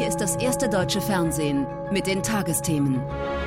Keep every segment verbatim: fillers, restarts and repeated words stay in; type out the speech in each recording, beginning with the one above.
Hier ist das erste deutsche Fernsehen mit den Tagesthemen.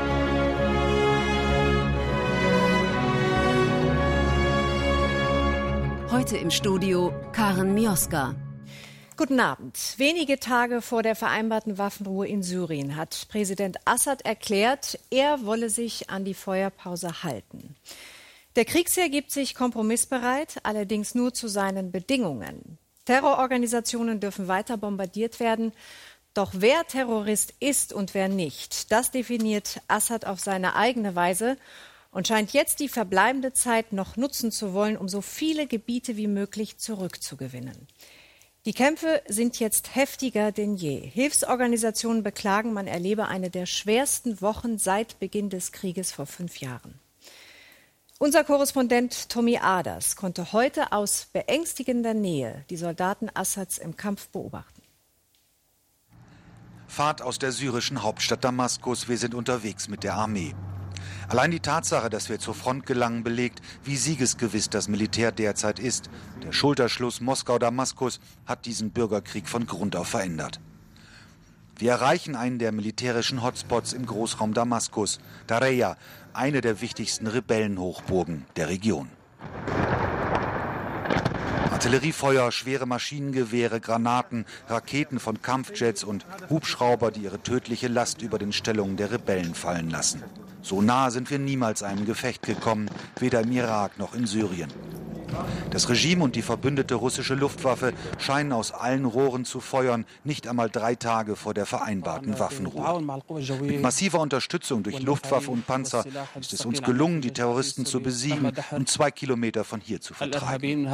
Heute im Studio Karen Mioska. Guten Abend. Wenige Tage vor der vereinbarten Waffenruhe in Syrien hat Präsident Assad erklärt, er wolle sich an die Feuerpause halten. Der Kriegsherr gibt sich kompromissbereit, allerdings nur zu seinen Bedingungen. Terrororganisationen dürfen weiter bombardiert werden. Doch wer Terrorist ist und wer nicht, das definiert Assad auf seine eigene Weise und scheint jetzt die verbleibende Zeit noch nutzen zu wollen, um so viele Gebiete wie möglich zurückzugewinnen. Die Kämpfe sind jetzt heftiger denn je. Hilfsorganisationen beklagen, man erlebe eine der schwersten Wochen seit Beginn des Krieges vor fünf Jahren. Unser Korrespondent Tommy Aders konnte heute aus beängstigender Nähe die Soldaten Assads im Kampf beobachten. Fahrt aus der syrischen Hauptstadt Damaskus, wir sind unterwegs mit der Armee. Allein die Tatsache, dass wir zur Front gelangen, belegt, wie siegesgewiss das Militär derzeit ist. Der Schulterschluss Moskau-Damaskus hat diesen Bürgerkrieg von Grund auf verändert. Wir erreichen einen der militärischen Hotspots im Großraum Damaskus, Dareya, eine der wichtigsten Rebellenhochburgen der Region. Artilleriefeuer, schwere Maschinengewehre, Granaten, Raketen von Kampfjets und Hubschrauber, die ihre tödliche Last über den Stellungen der Rebellen fallen lassen. So nah sind wir niemals einem Gefecht gekommen, weder im Irak noch in Syrien. Das Regime und die verbündete russische Luftwaffe scheinen aus allen Rohren zu feuern, nicht einmal drei Tage vor der vereinbarten Waffenruhe. Mit massiver Unterstützung durch Luftwaffe und Panzer ist es uns gelungen, die Terroristen zu besiegen und zwei Kilometer von hier zu vertreiben.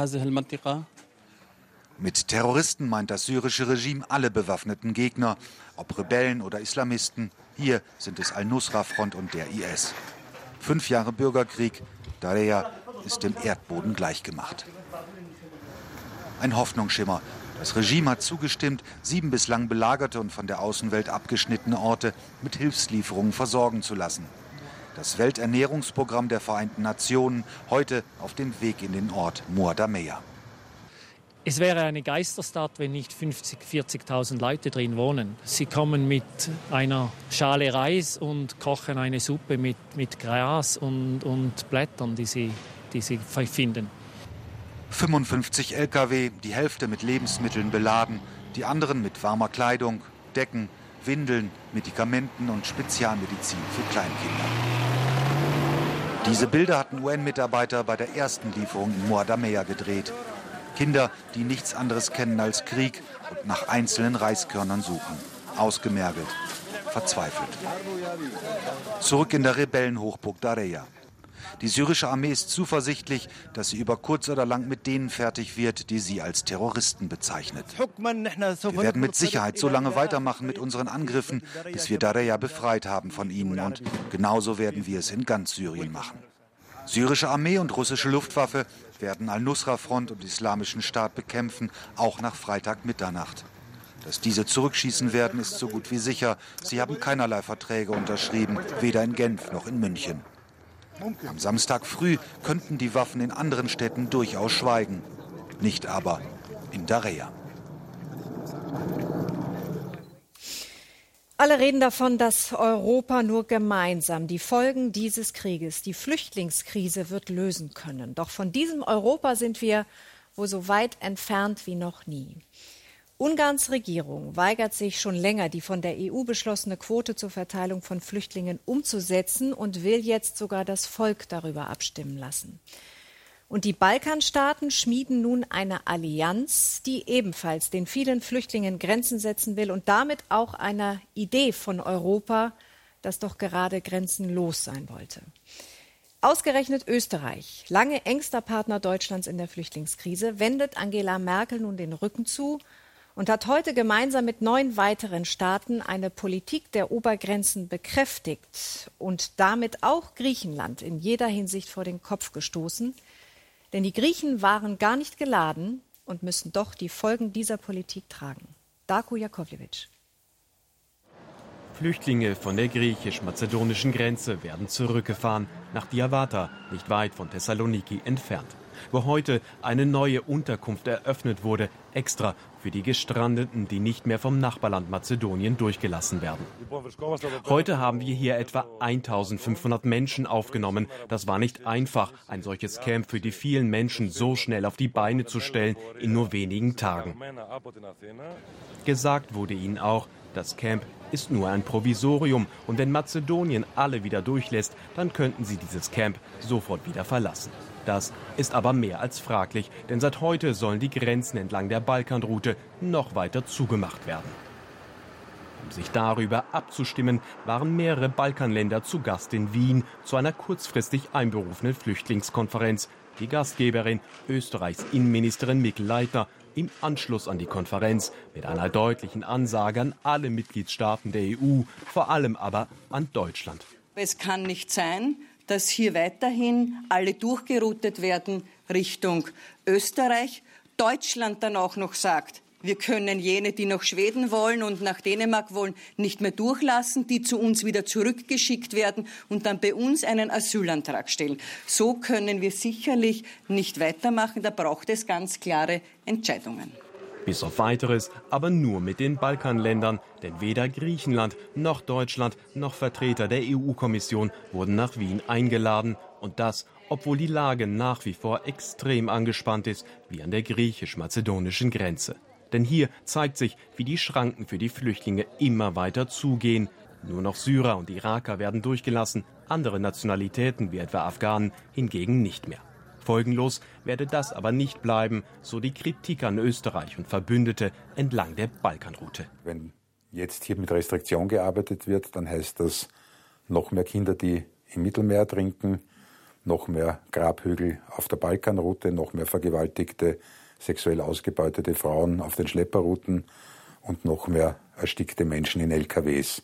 Mit Terroristen meint das syrische Regime alle bewaffneten Gegner, ob Rebellen oder Islamisten. Hier sind es Al-Nusra-Front und der I S. Fünf Jahre Bürgerkrieg, Dareya ist dem Erdboden gleichgemacht. Ein Hoffnungsschimmer. Das Regime hat zugestimmt, sieben bislang belagerte und von der Außenwelt abgeschnittene Orte mit Hilfslieferungen versorgen zu lassen. Das Welternährungsprogramm der Vereinten Nationen heute auf dem Weg in den Ort Muadameya. Es wäre eine Geisterstadt, wenn nicht fünfzig, vierzigtausend Leute drin wohnen. Sie kommen mit einer Schale Reis und kochen eine Suppe mit, mit Gras und, und Blättern, die sie, die sie finden. fünfundfünfzig L K W, die Hälfte mit Lebensmitteln beladen, die anderen mit warmer Kleidung, Decken, Windeln, Medikamenten und Spezialmedizin für Kleinkinder. Diese Bilder hatten U N-Mitarbeiter bei der ersten Lieferung in Muadameya gedreht. Kinder, die nichts anderes kennen als Krieg und nach einzelnen Reiskörnern suchen. Ausgemergelt, verzweifelt. Zurück in der Rebellenhochburg Dareya. Die syrische Armee ist zuversichtlich, dass sie über kurz oder lang mit denen fertig wird, die sie als Terroristen bezeichnet. Wir werden mit Sicherheit so lange weitermachen mit unseren Angriffen, bis wir Dareya befreit haben von ihnen. Und genauso werden wir es in ganz Syrien machen. Syrische Armee und russische Luftwaffe werden Al-Nusra-Front und Islamischen Staat bekämpfen, auch nach Freitag Mitternacht. Dass diese zurückschießen werden, ist so gut wie sicher. Sie haben keinerlei Verträge unterschrieben, weder in Genf noch in München. Am Samstag früh könnten die Waffen in anderen Städten durchaus schweigen. Nicht aber in Dareya. Alle reden davon, dass Europa nur gemeinsam die Folgen dieses Krieges, die Flüchtlingskrise, wird lösen können. Doch von diesem Europa sind wir wohl so weit entfernt wie noch nie. Ungarns Regierung weigert sich schon länger, die von der E U beschlossene Quote zur Verteilung von Flüchtlingen umzusetzen und will jetzt sogar das Volk darüber abstimmen lassen. Und die Balkanstaaten schmieden nun eine Allianz, die ebenfalls den vielen Flüchtlingen Grenzen setzen will und damit auch einer Idee von Europa, das doch gerade grenzenlos sein wollte. Ausgerechnet Österreich, lange engster Partner Deutschlands in der Flüchtlingskrise, wendet Angela Merkel nun den Rücken zu und hat heute gemeinsam mit neun weiteren Staaten eine Politik der Obergrenzen bekräftigt und damit auch Griechenland in jeder Hinsicht vor den Kopf gestoßen. Denn die Griechen waren gar nicht geladen und müssen doch die Folgen dieser Politik tragen. Darko Jakovljevic. Flüchtlinge von der griechisch-mazedonischen Grenze werden zurückgefahren nach Diavata, nicht weit von Thessaloniki entfernt. wo heute eine neue Unterkunft eröffnet wurde, extra für die Gestrandeten, die nicht mehr vom Nachbarland Mazedonien durchgelassen werden. Heute haben wir hier etwa eintausendfünfhundert Menschen aufgenommen. Das war nicht einfach, ein solches Camp für die vielen Menschen so schnell auf die Beine zu stellen in nur wenigen Tagen. Gesagt wurde ihnen auch, das Camp ist nur ein Provisorium und wenn Mazedonien alle wieder durchlässt, dann könnten sie dieses Camp sofort wieder verlassen. Das ist aber mehr als fraglich, denn seit heute sollen die Grenzen entlang der Balkanroute noch weiter zugemacht werden. Um sich darüber abzustimmen, waren mehrere Balkanländer zu Gast in Wien zu einer kurzfristig einberufenen Flüchtlingskonferenz. Die Gastgeberin, Österreichs Innenministerin Mikl Leitner, im Anschluss an die Konferenz mit einer deutlichen Ansage an alle Mitgliedstaaten der E U, vor allem aber an Deutschland. Es kann nicht sein, dass hier weiterhin alle durchgeroutet werden Richtung Österreich. Deutschland dann auch noch sagt, wir können jene, die nach Schweden wollen und nach Dänemark wollen, nicht mehr durchlassen, die zu uns wieder zurückgeschickt werden und dann bei uns einen Asylantrag stellen. So können wir sicherlich nicht weitermachen. Da braucht es ganz klare Entscheidungen. Bis auf Weiteres, aber nur mit den Balkanländern, denn weder Griechenland noch Deutschland noch Vertreter der E U-Kommission wurden nach Wien eingeladen. Und das, obwohl die Lage nach wie vor extrem angespannt ist, wie an der griechisch-mazedonischen Grenze. Denn hier zeigt sich, wie die Schranken für die Flüchtlinge immer weiter zugehen. Nur noch Syrer und Iraker werden durchgelassen, andere Nationalitäten wie etwa Afghanen hingegen nicht mehr. Folgenlos werde das aber nicht bleiben, so die Kritik an Österreich und Verbündete entlang der Balkanroute. Wenn jetzt hier mit Restriktion gearbeitet wird, dann heißt das noch mehr Kinder, die im Mittelmeer ertrinken, noch mehr Grabhügel auf der Balkanroute, noch mehr vergewaltigte, sexuell ausgebeutete Frauen auf den Schlepperrouten und noch mehr erstickte Menschen in L K Ws.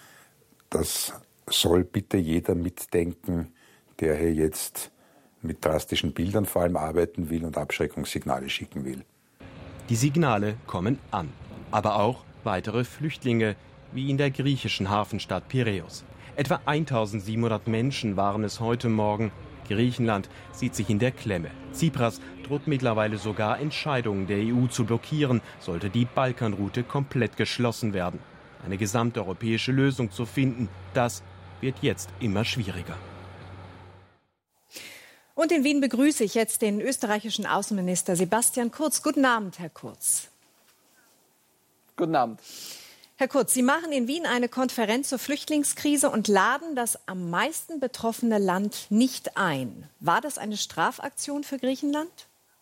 Das soll bitte jeder mitdenken, der hier jetzt mit drastischen Bildern vor allem arbeiten will und Abschreckungssignale schicken will. Die Signale kommen an, aber auch weitere Flüchtlinge, wie in der griechischen Hafenstadt Piräus. Etwa eintausendsiebenhundert Menschen waren es heute Morgen. Griechenland sieht sich in der Klemme. Tsipras droht mittlerweile sogar, Entscheidungen der E U zu blockieren, sollte die Balkanroute komplett geschlossen werden. Eine gesamteuropäische Lösung zu finden, das wird jetzt immer schwieriger. Und in Wien begrüße ich jetzt den österreichischen Außenminister Sebastian Kurz. Guten Abend, Herr Kurz. Guten Abend. Herr Kurz, Sie machen in Wien eine Konferenz zur Flüchtlingskrise und laden das am meisten betroffene Land nicht ein. War das eine Strafaktion für Griechenland?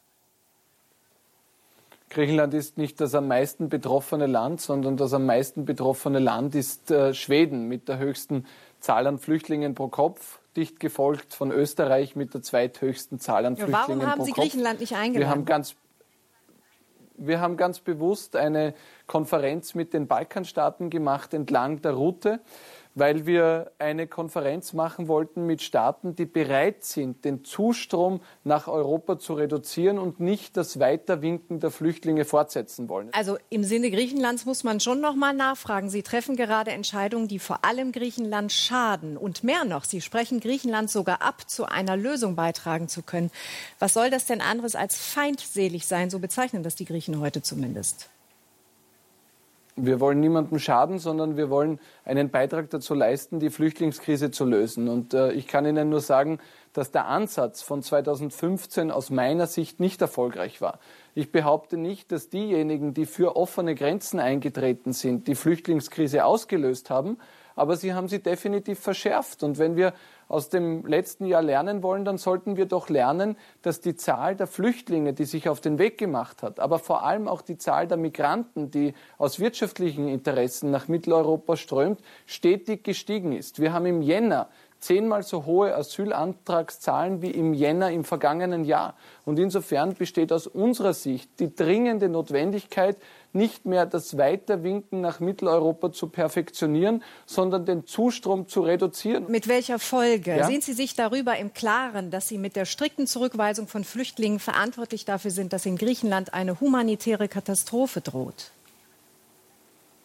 Griechenland ist nicht das am meisten betroffene Land, sondern das am meisten betroffene Land ist äh, Schweden mit der höchsten Zahl an Flüchtlingen pro Kopf. Dicht gefolgt von Österreich mit der zweithöchsten Zahl an ja, Flüchtlingen pro Kopf. Warum haben Sie Griechenland nicht eingeladen? Wir haben ganz, wir haben ganz bewusst eine Konferenz mit den Balkanstaaten gemacht entlang der Route, weil wir eine Konferenz machen wollten mit Staaten, die bereit sind, den Zustrom nach Europa zu reduzieren und nicht das Weiterwinken der Flüchtlinge fortsetzen wollen. Also im Sinne Griechenlands muss man schon noch mal nachfragen. Sie treffen gerade Entscheidungen, die vor allem Griechenland schaden. Und mehr noch, Sie sprechen Griechenland sogar ab, zu einer Lösung beitragen zu können. Was soll das denn anderes als feindselig sein? So bezeichnen das die Griechen heute zumindest. Wir wollen niemandem schaden, sondern wir wollen einen Beitrag dazu leisten, die Flüchtlingskrise zu lösen. Und äh, ich kann Ihnen nur sagen, dass der Ansatz von zweitausendfünfzehn aus meiner Sicht nicht erfolgreich war. Ich behaupte nicht, dass diejenigen, die für offene Grenzen eingetreten sind, die Flüchtlingskrise ausgelöst haben, aber sie haben sie definitiv verschärft. Und wenn wir aus dem letzten Jahr lernen wollen, dann sollten wir doch lernen, dass die Zahl der Flüchtlinge, die sich auf den Weg gemacht hat, aber vor allem auch die Zahl der Migranten, die aus wirtschaftlichen Interessen nach Mitteleuropa strömt, stetig gestiegen ist. Wir haben im Jänner zehnmal so hohe Asylantragszahlen wie im Jänner im vergangenen Jahr. Und insofern besteht aus unserer Sicht die dringende Notwendigkeit, nicht mehr das Weiterwinken nach Mitteleuropa zu perfektionieren, sondern den Zustrom zu reduzieren. Mit welcher Folge? Ja? Sind Sie sich darüber im Klaren, dass Sie mit der strikten Zurückweisung von Flüchtlingen verantwortlich dafür sind, dass in Griechenland eine humanitäre Katastrophe droht?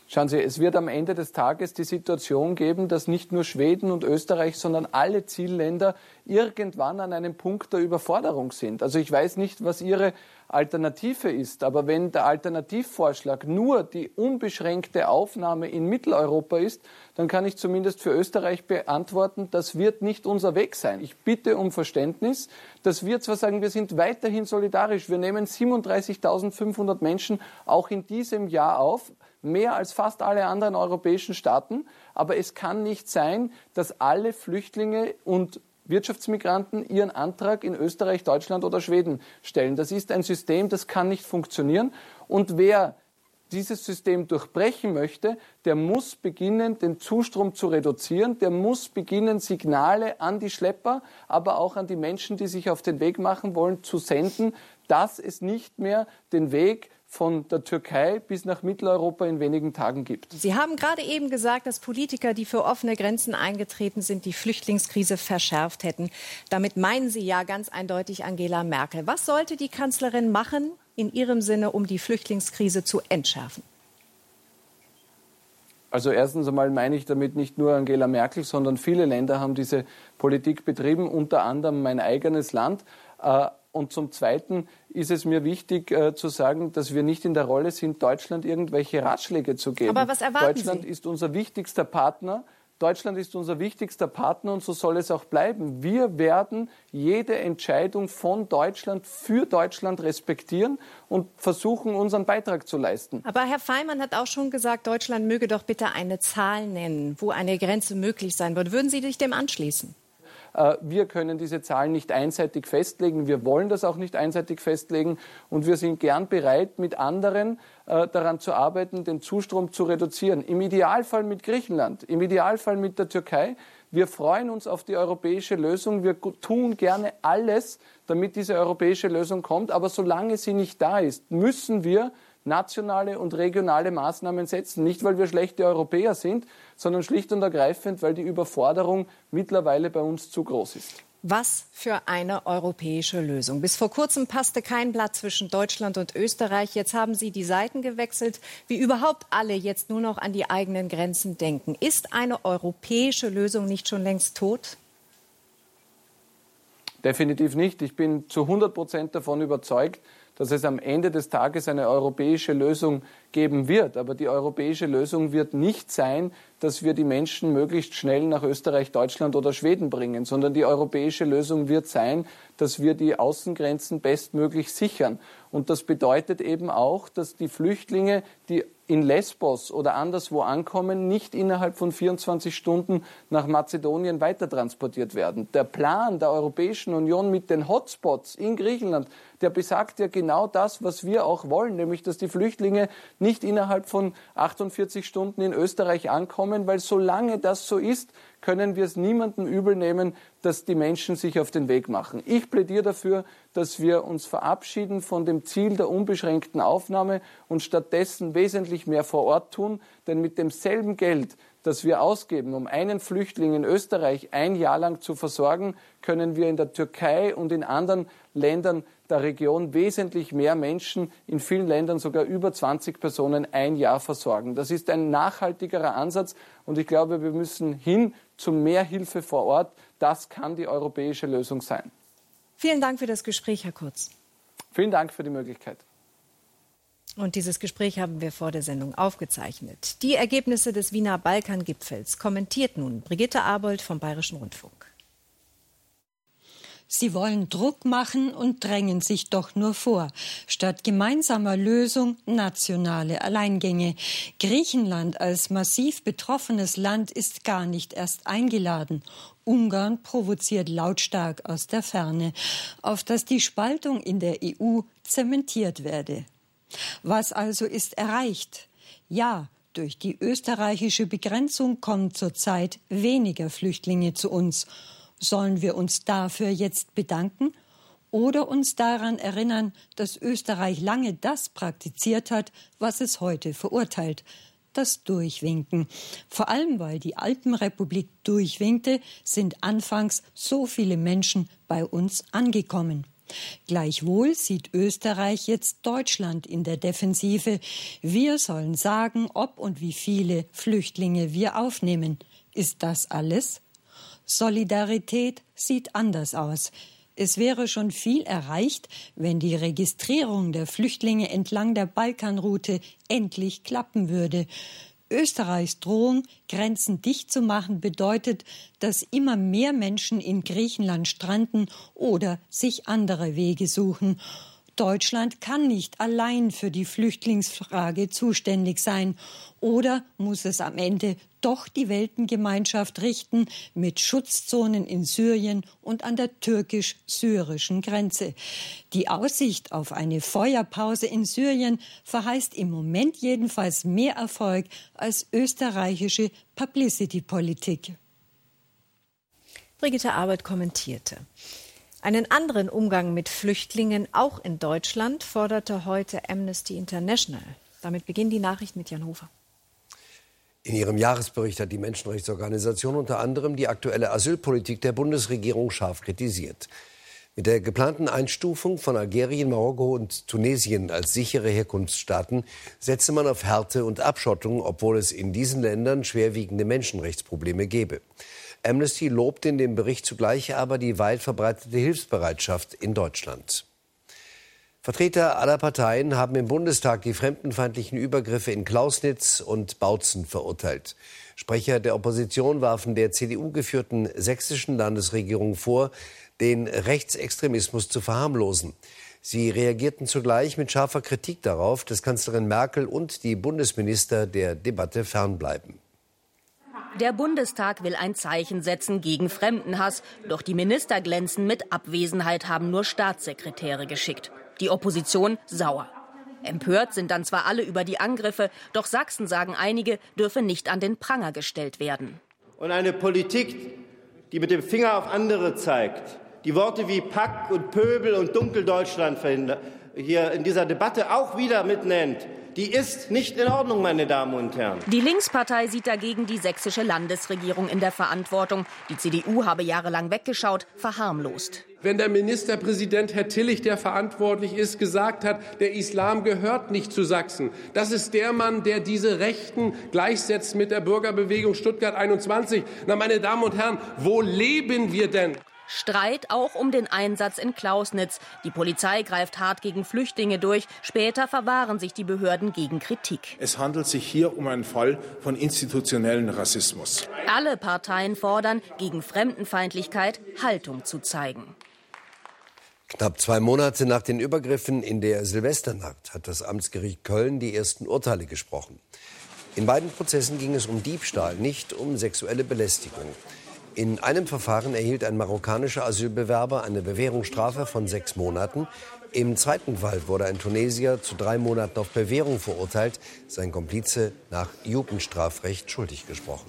Schauen Sie, es wird am Ende des Tages die Situation geben, dass nicht nur Schweden und Österreich, sondern alle Zielländer irgendwann an einem Punkt der Überforderung sind. Also ich weiß nicht, was Ihre Alternative ist, aber wenn der Alternativvorschlag nur die unbeschränkte Aufnahme in Mitteleuropa ist, dann kann ich zumindest für Österreich beantworten, das wird nicht unser Weg sein. Ich bitte um Verständnis, dass wir zwar sagen, wir sind weiterhin solidarisch, wir nehmen siebenunddreißigtausendfünfhundert Menschen auch in diesem Jahr auf, mehr als fast alle anderen europäischen Staaten. Aber es kann nicht sein, dass alle Flüchtlinge und Wirtschaftsmigranten ihren Antrag in Österreich, Deutschland oder Schweden stellen. Das ist ein System, das kann nicht funktionieren. Und wer dieses System durchbrechen möchte, der muss beginnen, den Zustrom zu reduzieren. Der muss beginnen, Signale an die Schlepper, aber auch an die Menschen, die sich auf den Weg machen wollen, zu senden, dass es nicht mehr den Weg von der Türkei bis nach Mitteleuropa in wenigen Tagen gibt. Sie haben gerade eben gesagt, dass Politiker, die für offene Grenzen eingetreten sind, die Flüchtlingskrise verschärft hätten. Damit meinen Sie ja ganz eindeutig Angela Merkel. Was sollte die Kanzlerin machen, in Ihrem Sinne, um die Flüchtlingskrise zu entschärfen? Also erstens einmal meine ich damit nicht nur Angela Merkel, sondern viele Länder haben diese Politik betrieben, unter anderem mein eigenes Land. Und zum Zweiten ist es mir wichtig äh, zu sagen, dass wir nicht in der Rolle sind, Deutschland irgendwelche Ratschläge zu geben. Aber was erwarten Deutschland Sie? ist unser wichtigster Partner. Deutschland ist unser wichtigster Partner und so soll es auch bleiben. Wir werden jede Entscheidung von Deutschland für Deutschland respektieren und versuchen, unseren Beitrag zu leisten. Aber Herr Faymann hat auch schon gesagt, Deutschland möge doch bitte eine Zahl nennen, wo eine Grenze möglich sein würde. Würden Sie sich dem anschließen? Wir können diese Zahlen nicht einseitig festlegen. Wir wollen das auch nicht einseitig festlegen. Und wir sind gern bereit, mit anderen äh, daran zu arbeiten, den Zustrom zu reduzieren. Im Idealfall mit Griechenland, im Idealfall mit der Türkei. Wir freuen uns auf die europäische Lösung. Wir tun gerne alles, damit diese europäische Lösung kommt. Aber solange sie nicht da ist, müssen wir nationale und regionale Maßnahmen setzen. Nicht, weil wir schlechte Europäer sind, sondern schlicht und ergreifend, weil die Überforderung mittlerweile bei uns zu groß ist. Was für eine europäische Lösung. Bis vor kurzem passte kein Blatt zwischen Deutschland und Österreich. Jetzt haben Sie die Seiten gewechselt, wie überhaupt alle jetzt nur noch an die eigenen Grenzen denken. Ist eine europäische Lösung nicht schon längst tot? Definitiv nicht. Ich bin zu hundert Prozent davon überzeugt, dass es am Ende des Tages eine europäische Lösung geben wird. Aber die europäische Lösung wird nicht sein, dass wir die Menschen möglichst schnell nach Österreich, Deutschland oder Schweden bringen, sondern die europäische Lösung wird sein, dass wir die Außengrenzen bestmöglich sichern. Und das bedeutet eben auch, dass die Flüchtlinge, die in Lesbos oder anderswo ankommen, nicht innerhalb von vierundzwanzig Stunden nach Mazedonien weitertransportiert werden. Der Plan der Europäischen Union mit den Hotspots in Griechenland, der besagt ja genau das, was wir auch wollen, nämlich dass die Flüchtlinge nicht innerhalb von achtundvierzig Stunden in Österreich ankommen, weil solange das so ist, können wir es niemandem übel nehmen, dass die Menschen sich auf den Weg machen. Ich plädiere dafür, dass wir uns verabschieden von dem Ziel der unbeschränkten Aufnahme und stattdessen wesentlich mehr vor Ort tun, denn mit demselben Geld, das wir ausgeben, um einen Flüchtling in Österreich ein Jahr lang zu versorgen, können wir in der Türkei und in anderen Ländern der Region wesentlich mehr Menschen, in vielen Ländern sogar über zwanzig Personen ein Jahr versorgen. Das ist ein nachhaltigerer Ansatz und ich glaube, wir müssen hin zu mehr Hilfe vor Ort. Das kann die europäische Lösung sein. Vielen Dank für das Gespräch, Herr Kurz. Vielen Dank für die Möglichkeit. Und dieses Gespräch haben wir vor der Sendung aufgezeichnet. Die Ergebnisse des Wiener Balkangipfels kommentiert nun Brigitte Arbold vom Bayerischen Rundfunk. Sie wollen Druck machen und drängen sich doch nur vor. Statt gemeinsamer Lösung nationale Alleingänge. Griechenland als massiv betroffenes Land ist gar nicht erst eingeladen. Ungarn provoziert lautstark aus der Ferne, auf dass die Spaltung in der E U zementiert werde. Was also ist erreicht? Ja, durch die österreichische Begrenzung kommen zurzeit weniger Flüchtlinge zu uns. Sollen wir uns dafür jetzt bedanken oder uns daran erinnern, dass Österreich lange das praktiziert hat, was es heute verurteilt? Das Durchwinken. Vor allem, weil die Alpenrepublik durchwinkte, sind anfangs so viele Menschen bei uns angekommen. Gleichwohl sieht Österreich jetzt Deutschland in der Defensive. Wir sollen sagen, ob und wie viele Flüchtlinge wir aufnehmen. Ist das alles? Solidarität sieht anders aus. Es wäre schon viel erreicht, wenn die Registrierung der Flüchtlinge entlang der Balkanroute endlich klappen würde. Österreichs Drohung, Grenzen dicht zu machen, bedeutet, dass immer mehr Menschen in Griechenland stranden oder sich andere Wege suchen. Deutschland kann nicht allein für die Flüchtlingsfrage zuständig sein. Oder muss es am Ende doch die Weltengemeinschaft richten mit Schutzzonen in Syrien und an der türkisch-syrischen Grenze? Die Aussicht auf eine Feuerpause in Syrien verheißt im Moment jedenfalls mehr Erfolg als österreichische Publicity-Politik. Brigitte Arbeit kommentierte. Einen anderen Umgang mit Flüchtlingen, auch in Deutschland, forderte heute Amnesty International. Damit beginnen die Nachrichten mit Jan Hofer. In ihrem Jahresbericht hat die Menschenrechtsorganisation unter anderem die aktuelle Asylpolitik der Bundesregierung scharf kritisiert. Mit der geplanten Einstufung von Algerien, Marokko und Tunesien als sichere Herkunftsstaaten setze man auf Härte und Abschottung, obwohl es in diesen Ländern schwerwiegende Menschenrechtsprobleme gebe. Amnesty lobt in dem Bericht zugleich aber die weit verbreitete Hilfsbereitschaft in Deutschland. Vertreter aller Parteien haben im Bundestag die fremdenfeindlichen Übergriffe in Klausnitz und Bautzen verurteilt. Sprecher der Opposition warfen der C D U geführten sächsischen Landesregierung vor, den Rechtsextremismus zu verharmlosen. Sie reagierten zugleich mit scharfer Kritik darauf, dass Kanzlerin Merkel und die Bundesminister der Debatte fernbleiben. Der Bundestag will ein Zeichen setzen gegen Fremdenhass. Doch die Minister glänzen mit Abwesenheit, haben nur Staatssekretäre geschickt. Die Opposition sauer. Empört sind dann zwar alle über die Angriffe, doch Sachsen, sagen einige, dürfe nicht an den Pranger gestellt werden. Und eine Politik, die mit dem Finger auf andere zeigt, die Worte wie Pack und Pöbel und Dunkeldeutschland hier in dieser Debatte auch wieder mitnennt, die ist nicht in Ordnung, meine Damen und Herren. Die Linkspartei sieht dagegen die sächsische Landesregierung in der Verantwortung. Die C D U habe jahrelang weggeschaut, verharmlost. Wenn der Ministerpräsident Herr Tillich, der verantwortlich ist, gesagt hat, der Islam gehört nicht zu Sachsen. Das ist der Mann, der diese Rechten gleichsetzt mit der Bürgerbewegung Stuttgart einundzwanzig. Na, meine Damen und Herren, wo leben wir denn? Streit auch um den Einsatz in Klausnitz. Die Polizei greift hart gegen Flüchtlinge durch. Später verwahren sich die Behörden gegen Kritik. Es handelt sich hier um einen Fall von institutionellen Rassismus. Alle Parteien fordern, gegen Fremdenfeindlichkeit Haltung zu zeigen. Knapp zwei Monate nach den Übergriffen in der Silvesternacht hat das Amtsgericht Köln die ersten Urteile gesprochen. In beiden Prozessen ging es um Diebstahl, nicht um sexuelle Belästigung. In einem Verfahren erhielt ein marokkanischer Asylbewerber eine Bewährungsstrafe von sechs Monaten. Im zweiten Fall wurde ein Tunesier zu drei Monaten auf Bewährung verurteilt, sein Komplize nach Jugendstrafrecht schuldig gesprochen.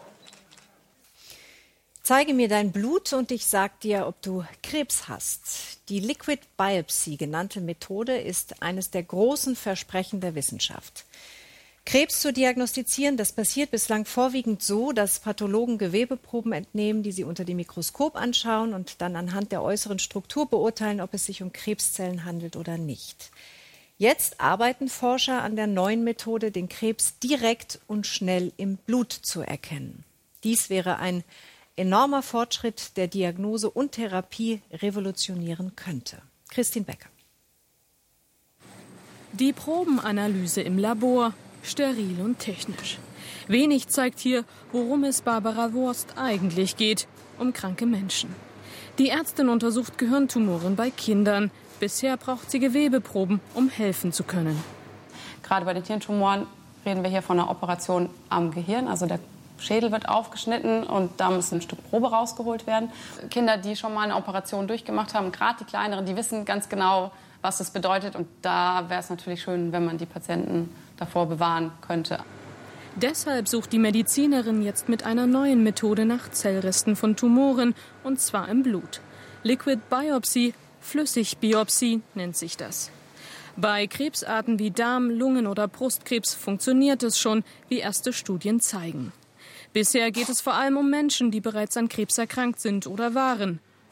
Zeige mir dein Blut und ich sag dir, ob du Krebs hast. Die Liquid Biopsy genannte Methode ist eines der großen Versprechen der Wissenschaft. Krebs zu diagnostizieren, das passiert bislang vorwiegend so, dass Pathologen Gewebeproben entnehmen, die sie unter dem Mikroskop anschauen und dann anhand der äußeren Struktur beurteilen, ob es sich um Krebszellen handelt oder nicht. Jetzt arbeiten Forscher an der neuen Methode, den Krebs direkt und schnell im Blut zu erkennen. Dies wäre ein enormer Fortschritt, der Diagnose und Therapie revolutionieren könnte. Christine Becker. Die Probenanalyse im Labor. Steril und technisch. Wenig zeigt hier, worum es Barbara Wurst eigentlich geht, um kranke Menschen. Die Ärztin untersucht Gehirntumoren bei Kindern. Bisher braucht sie Gewebeproben, um helfen zu können. Gerade bei den Hirntumoren reden wir hier von einer Operation am Gehirn. Also der Schädel wird aufgeschnitten und da muss ein Stück Probe rausgeholt werden. Kinder, die schon mal eine Operation durchgemacht haben, gerade die kleineren, die wissen ganz genau, was das bedeutet. Und da wäre es natürlich schön, wenn man die Patienten davor bewahren könnte. Deshalb sucht die Medizinerin jetzt mit einer neuen Methode nach Zellresten von Tumoren, und zwar im Blut. Liquid Biopsy, Flüssigbiopsie nennt sich das. Bei Krebsarten wie Darm-, Lungen- oder Brustkrebs funktioniert es schon, wie erste Studien zeigen. Bisher geht es vor allem um Menschen, die bereits an Krebs erkrankt sind oder waren.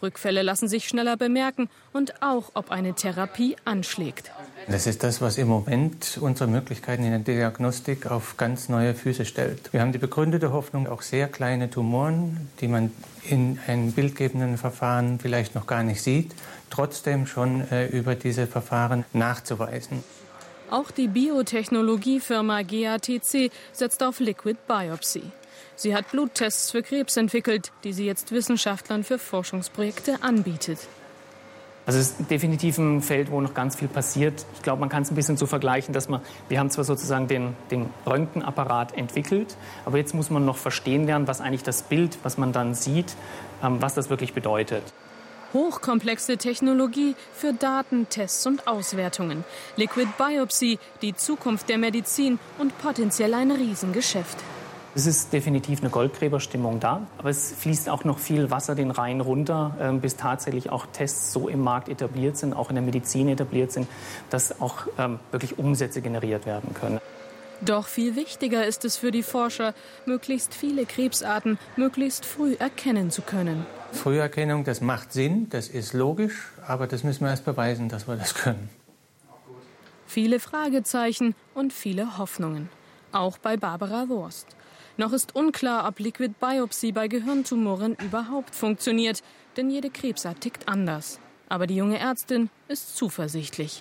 Rückfälle lassen sich schneller bemerken und auch, ob eine Therapie anschlägt. Das ist das, was im Moment unsere Möglichkeiten in der Diagnostik auf ganz neue Füße stellt. Wir haben die begründete Hoffnung, auch sehr kleine Tumoren, die man in einem bildgebenden Verfahren vielleicht noch gar nicht sieht, trotzdem schon äh, über diese Verfahren nachzuweisen. Auch die Biotechnologiefirma G A T C setzt auf Liquid Biopsy. Sie hat Bluttests für Krebs entwickelt, die sie jetzt Wissenschaftlern für Forschungsprojekte anbietet. Also es ist definitiv ein Feld, wo noch ganz viel passiert. Ich glaube, man kann es ein bisschen so vergleichen, dass man, wir haben zwar sozusagen den, den Röntgenapparat entwickelt, aber jetzt muss man noch verstehen lernen, was eigentlich das Bild, was man dann sieht, ähm, was das wirklich bedeutet. Hochkomplexe Technologie für Daten, Tests und Auswertungen. Liquid Biopsy, die Zukunft der Medizin und potenziell ein Riesengeschäft. Es ist definitiv eine Goldgräberstimmung da, aber es fließt auch noch viel Wasser den Rhein runter, äh, bis tatsächlich auch Tests so im Markt etabliert sind, auch in der Medizin etabliert sind, dass auch ähm, wirklich Umsätze generiert werden können. Doch viel wichtiger ist es für die Forscher, möglichst viele Krebsarten möglichst früh erkennen zu können. Früherkennung, das macht Sinn, das ist logisch, aber das müssen wir erst beweisen, dass wir das können. Viele Fragezeichen und viele Hoffnungen. Auch bei Barbara Wurst. Noch ist unklar, ob Liquid Biopsy bei Gehirntumoren überhaupt funktioniert, denn jede Krebsart tickt anders. Aber die junge Ärztin ist zuversichtlich.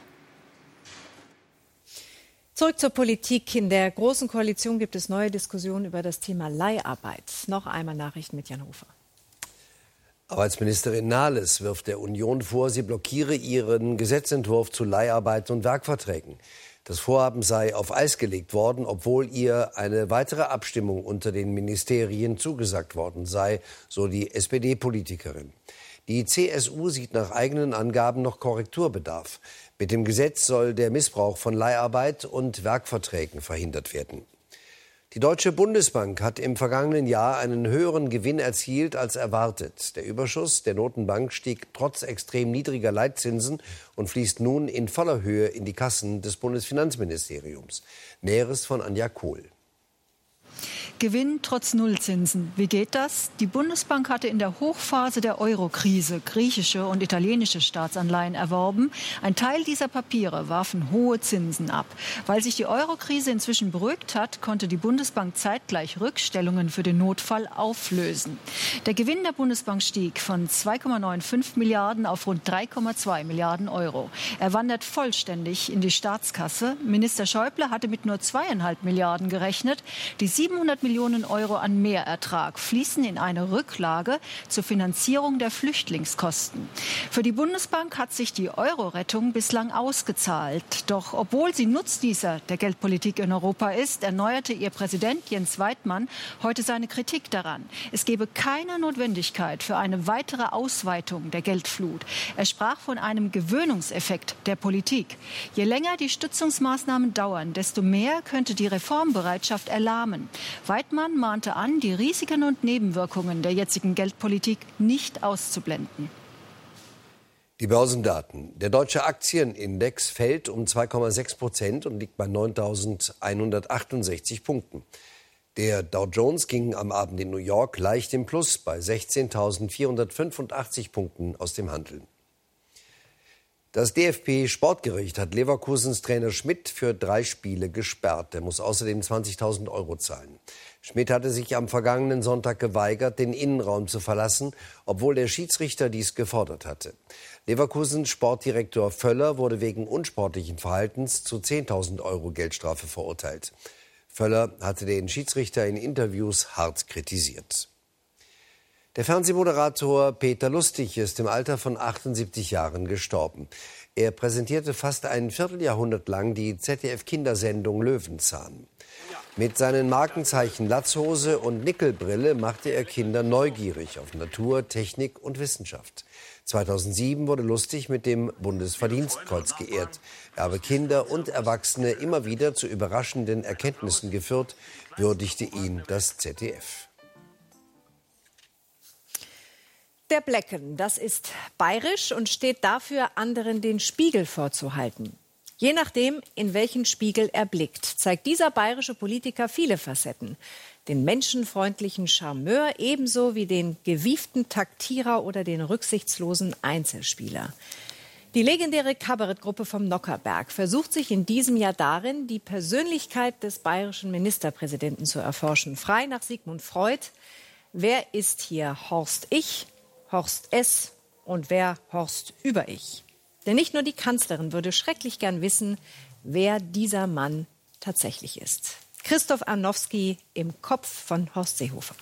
Zurück zur Politik. In der Großen Koalition gibt es neue Diskussionen über das Thema Leiharbeit. Noch einmal Nachrichten mit Jan Hofer. Arbeitsministerin Nahles wirft der Union vor, sie blockiere ihren Gesetzentwurf zu Leiharbeit und Werkverträgen. Das Vorhaben sei auf Eis gelegt worden, obwohl ihr eine weitere Abstimmung unter den Ministerien zugesagt worden sei, so die S P D-Politikerin. Die C S U sieht nach eigenen Angaben noch Korrekturbedarf. Mit dem Gesetz soll der Missbrauch von Leiharbeit und Werkverträgen verhindert werden. Die Deutsche Bundesbank hat im vergangenen Jahr einen höheren Gewinn erzielt als erwartet. Der Überschuss der Notenbank stieg trotz extrem niedriger Leitzinsen und fließt nun in voller Höhe in die Kassen des Bundesfinanzministeriums. Näheres von Anja Kohl. Gewinn trotz Nullzinsen. Wie geht das? Die Bundesbank hatte in der Hochphase der Euro-Krise griechische und italienische Staatsanleihen erworben. Ein Teil dieser Papiere warfen hohe Zinsen ab. Weil sich die Euro-Krise inzwischen beruhigt hat, konnte die Bundesbank zeitgleich Rückstellungen für den Notfall auflösen. Der Gewinn der Bundesbank stieg von zwei Komma fünfundneunzig Milliarden auf rund drei Komma zwei Milliarden Euro. Er wandert vollständig in die Staatskasse. Minister Schäuble hatte mit nur zweieinhalb Milliarden gerechnet. Die siebenhundert Millionen Euro an Mehrertrag fließen in eine Rücklage zur Finanzierung der Flüchtlingskosten. Für die Bundesbank hat sich die Euro-Rettung bislang ausgezahlt. Doch obwohl sie Nutznießer der Geldpolitik in Europa ist, erneuerte ihr Präsident Jens Weidmann heute seine Kritik daran. Es gebe keine Notwendigkeit für eine weitere Ausweitung der Geldflut. Er sprach von einem Gewöhnungseffekt der Politik. Je länger die Stützungsmaßnahmen dauern, desto mehr könnte die Reformbereitschaft erlahmen. Weidmann mahnte an, die Risiken und Nebenwirkungen der jetzigen Geldpolitik nicht auszublenden. Die Börsendaten. Der deutsche Aktienindex fällt um zwei Komma sechs Prozent und liegt bei neuntausendeinhundertachtundsechzig Punkten. Der Dow Jones ging am Abend in New York leicht im Plus bei sechzehntausendvierhundertfünfundachtzig Punkten aus dem Handel. Das D F B-Sportgericht hat Leverkusens Trainer Schmidt für drei Spiele gesperrt. Er muss außerdem zwanzigtausend Euro zahlen. Schmidt hatte sich am vergangenen Sonntag geweigert, den Innenraum zu verlassen, obwohl der Schiedsrichter dies gefordert hatte. Leverkusens Sportdirektor Völler wurde wegen unsportlichen Verhaltens zu zehntausend Euro Geldstrafe verurteilt. Völler hatte den Schiedsrichter in Interviews hart kritisiert. Der Fernsehmoderator Peter Lustig ist im Alter von achtundsiebzig Jahren gestorben. Er präsentierte fast ein Vierteljahrhundert lang die Z D F-Kindersendung Löwenzahn. Mit seinen Markenzeichen Latzhose und Nickelbrille machte er Kinder neugierig auf Natur, Technik und Wissenschaft. zweitausendsieben wurde Lustig mit dem Bundesverdienstkreuz geehrt. Er habe Kinder und Erwachsene immer wieder zu überraschenden Erkenntnissen geführt, würdigte ihn das Z D F. Der Blecken, das ist bayerisch und steht dafür, anderen den Spiegel vorzuhalten. Je nachdem, in welchen Spiegel er blickt, zeigt dieser bayerische Politiker viele Facetten. Den menschenfreundlichen Charmeur ebenso wie den gewieften Taktierer oder den rücksichtslosen Einzelspieler. Die legendäre Kabarettgruppe vom Nockherberg versucht sich in diesem Jahr darin, die Persönlichkeit des bayerischen Ministerpräsidenten zu erforschen. Frei nach Sigmund Freud. Wer ist hier Horst Ich, Horst S. und wer Horst über Ich? Denn nicht nur die Kanzlerin würde schrecklich gern wissen, wer dieser Mann tatsächlich ist. Christoph Arnowski im Kopf von Horst Seehofer.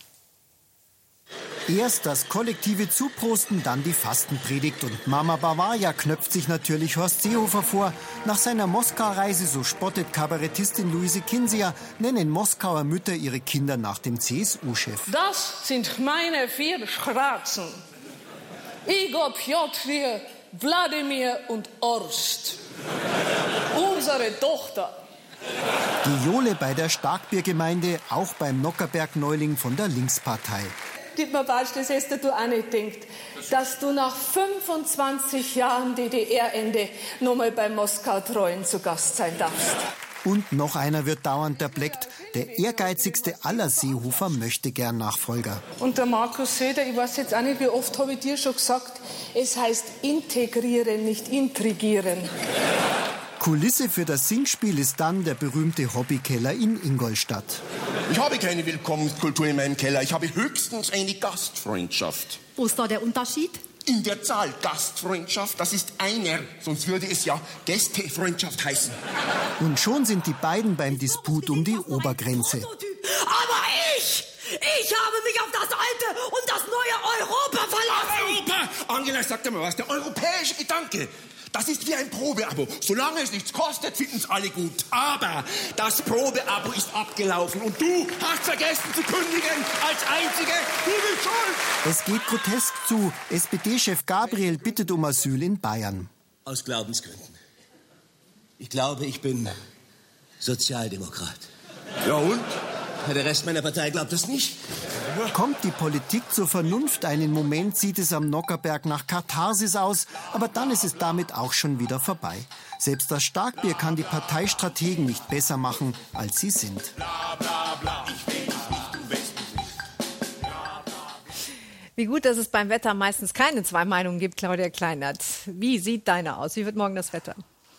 Erst das kollektive Zuprosten, dann die Fastenpredigt. Und Mama Bavaria knöpft sich natürlich Horst Seehofer vor. Nach seiner Moskau-Reise, so spottet Kabarettistin Luise Kinseher, nennen Moskauer Mütter ihre Kinder nach dem C S U-Chef. Das sind meine vier Schwarzen. Igor, Pjotr, Wladimir und Orst. Unsere Tochter. Die Jole bei der Starkbiergemeinde, auch beim Nockherberg-Neuling von der Linkspartei. Dietmar Bartsch, das hast du auch nicht gedacht, dass du nach fünfundzwanzig Jahren D D R-Ende noch mal beim Moskau-Trollen zu Gast sein darfst. Und noch einer wird dauernd erbleckt. Der ehrgeizigste aller Seehofer möchte gern Nachfolger. Und der Markus Söder, ich weiß jetzt auch nicht, wie oft habe ich dir schon gesagt, es heißt integrieren, nicht intrigieren. Kulisse für das Singspiel ist dann der berühmte Hobbykeller in Ingolstadt. Ich habe keine Willkommenskultur in meinem Keller. Ich habe höchstens eine Gastfreundschaft. Wo ist da der Unterschied? In der Zahl Gastfreundschaft, das ist einer. Sonst würde es ja Gästefreundschaft heißen. Und schon sind die beiden beim Disput um die Obergrenze. Aber ich, ich habe mich auf das alte und das neue Europa verlassen. Europa! Angela, sag dir mal was, der europäische Gedanke. Das ist wie ein Probeabo. Solange es nichts kostet, finden es alle gut. Aber das Probeabo ist abgelaufen und du hast vergessen zu kündigen als Einzige. Du bist schuld. Es geht grotesk zu. S P D-Chef Gabriel bittet um Asyl in Bayern. Aus Glaubensgründen. Ich glaube, ich bin Sozialdemokrat. Ja und? Der Rest meiner Partei glaubt es nicht. Kommt die Politik zur Vernunft? Einen Moment sieht es am Nockherberg nach Katharsis aus, aber dann ist es damit auch schon wieder vorbei. Selbst das Starkbier kann die Parteistrategen nicht besser machen, als sie sind. Wie gut, dass es beim Wetter meistens keine zwei Meinungen gibt, Claudia Kleinert. Wie sieht deine aus? Wie wird morgen das Wetter?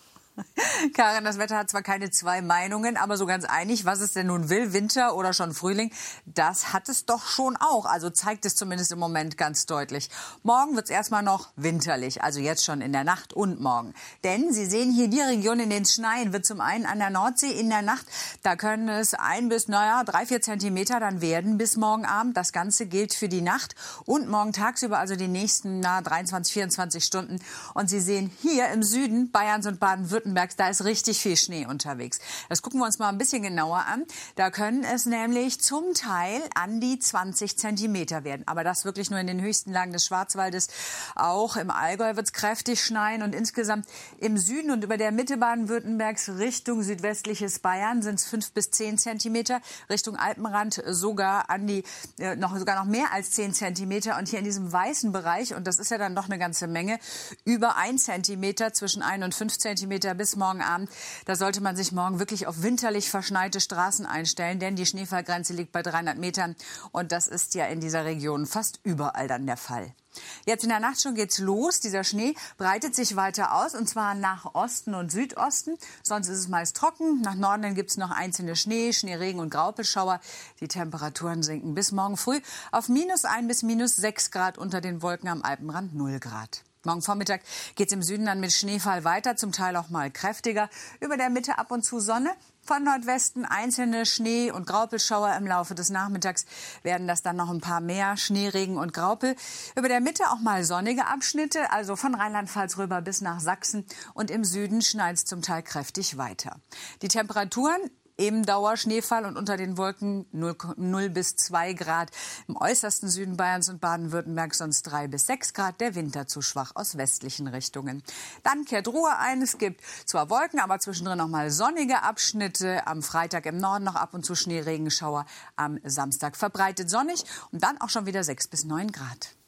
Karin, das Wetter hat zwar keine zwei Meinungen, aber so ganz einig, was es denn nun will, Winter oder schon Frühling, das hat es doch schon auch. Also zeigt es zumindest im Moment ganz deutlich. Morgen wird es erstmal noch winterlich, also jetzt schon in der Nacht und morgen. Denn Sie sehen hier die Region, in denen es schneien wird. Zum einen an der Nordsee in der Nacht, da können es ein bis, naja, drei, vier Zentimeter dann werden bis morgen Abend. Das Ganze gilt für die Nacht und morgen tagsüber, also die nächsten na, dreiundzwanzig, vierundzwanzig Stunden. Und Sie sehen hier im Süden Bayerns und Baden-Württemberg, da ist richtig viel Schnee unterwegs. Das gucken wir uns mal ein bisschen genauer an. Da können es nämlich zum Teil an die zwanzig Zentimeter werden. Aber das wirklich nur in den höchsten Lagen des Schwarzwaldes. Auch im Allgäu wird es kräftig schneien. Und insgesamt im Süden und über der Mitte Baden-Württembergs Richtung südwestliches Bayern sind es fünf bis zehn Zentimeter. Richtung Alpenrand sogar an die, äh, noch, sogar noch mehr als zehn Zentimeter. Und hier in diesem weißen Bereich, und das ist ja dann doch eine ganze Menge, über ein Zentimeter, zwischen ein und fünf Zentimeter bis morgen Abend. Da sollte man sich morgen wirklich auf winterlich verschneite Straßen einstellen, denn die Schneefallgrenze liegt bei dreihundert Metern und das ist ja in dieser Region fast überall dann der Fall. Jetzt in der Nacht schon geht's los. Dieser Schnee breitet sich weiter aus, und zwar nach Osten und Südosten. Sonst ist es meist trocken. Nach Norden gibt es noch einzelne Schnee, Schneeregen und Graupelschauer. Die Temperaturen sinken bis morgen früh auf minus ein bis minus sechs Grad, unter den Wolken am Alpenrand null Grad. Morgen Vormittag geht es im Süden dann mit Schneefall weiter, zum Teil auch mal kräftiger. Über der Mitte ab und zu Sonne. Von Nordwesten einzelne Schnee- und Graupelschauer. Im Laufe des Nachmittags werden das dann noch ein paar mehr, Schneeregen und Graupel. Über der Mitte auch mal sonnige Abschnitte, also von Rheinland-Pfalz rüber bis nach Sachsen. Und im Süden schneit es zum Teil kräftig weiter. Die Temperaturen im Dauerschneefall und unter den Wolken null bis zwei Grad. Im äußersten Süden Bayerns und Baden-Württemberg sonst drei bis sechs Grad. Der Winter zu schwach aus westlichen Richtungen. Dann kehrt Ruhe ein. Es gibt zwar Wolken, aber zwischendrin noch mal sonnige Abschnitte. Am Freitag im Norden noch ab und zu Schneeregenschauer. Am Samstag verbreitet sonnig und dann auch schon wieder sechs bis neun Grad.